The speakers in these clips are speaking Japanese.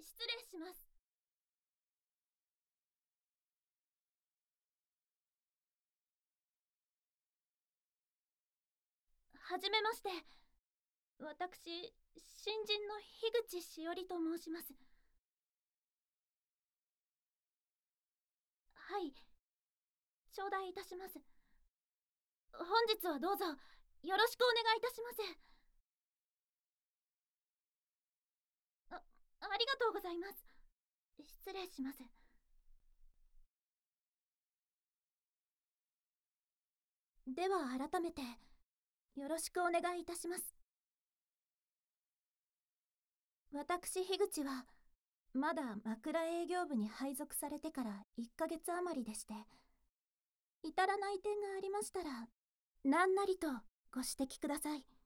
失礼します。はじめまして。私、新人の樋口しおりと申します。はい、頂戴いたします。本日はどうぞよろしくお願いいたします。あ、ありがとうございます。失礼します。では改めてよろしくお願いいたします。私樋口はまだ枕営業部に配属されてから1ヶ月余りでして、至らない点がありましたら何なりとご指摘ください。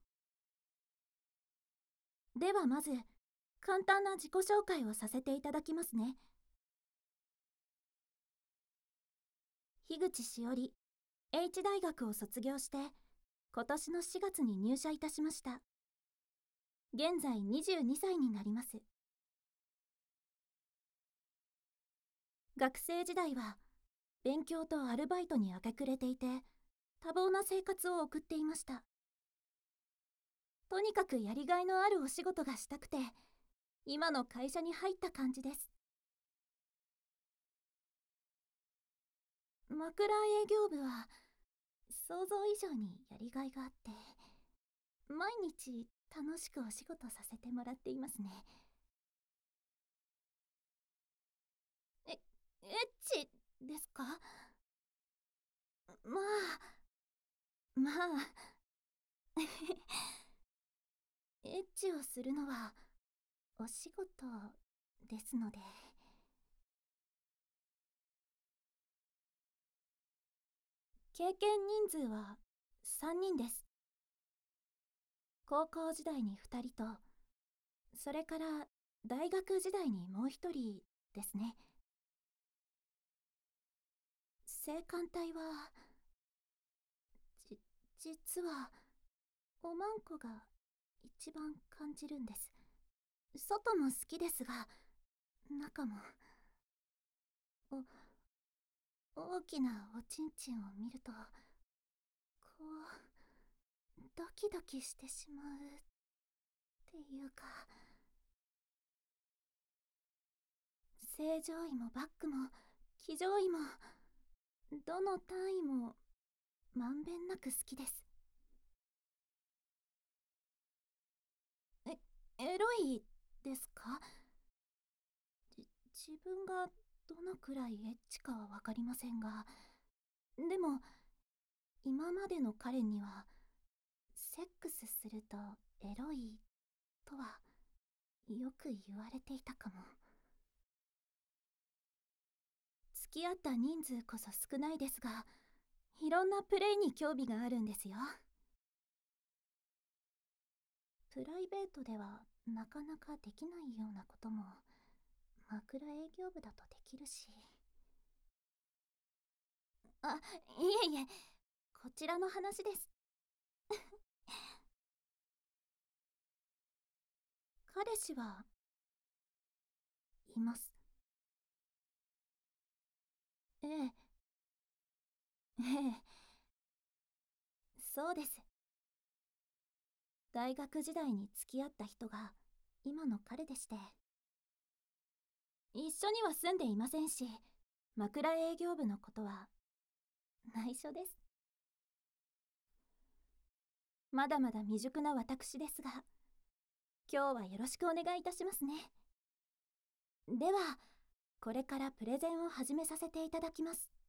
ではまず簡単な自己紹介をさせていただきますね。樋口しおり、H 大学を卒業して今年の4月に入社いたしました。現在22歳になります。学生時代は勉強とアルバイトに明け暮れていて多忙な生活を送っていました。とにかくやりがいのあるお仕事がしたくて今の会社に入った感じです。枕営業部は想像以上にやりがいがあって毎日楽しくお仕事させてもらっていますね。エッチですか？まあまあエッチをするのはお仕事ですので。経験人数は3人です。高校時代に2人と、それから大学時代にもう1人ですね。性感帯は実はおまんこが一番感じるんです。外も好きですが中も大きなおちんちんを見るとこうドキドキしてしまうっていうか、正常位もバックも騎乗位もどの単位もまんべんなく好きです。エロいですか？自分がどのくらいエッチかは分かりませんが、でも今までの彼にはセックスするとエロいとはよく言われていたかも。付き合った人数こそ少ないですがいろんなプレイに興味があるんですよ。プライベートではなかなかできないようなことも枕営業部だとできるし。あ、いえいえ、こちらの話です。彼氏はいます。ええ、ええ、そうです。大学時代に付き合った人が今の彼でして、一緒には住んでいませんし、枕営業部のことは内緒です。まだまだ未熟な私ですが、今日はよろしくお願いいたしますね。では、これからプレゼンを始めさせていただきます。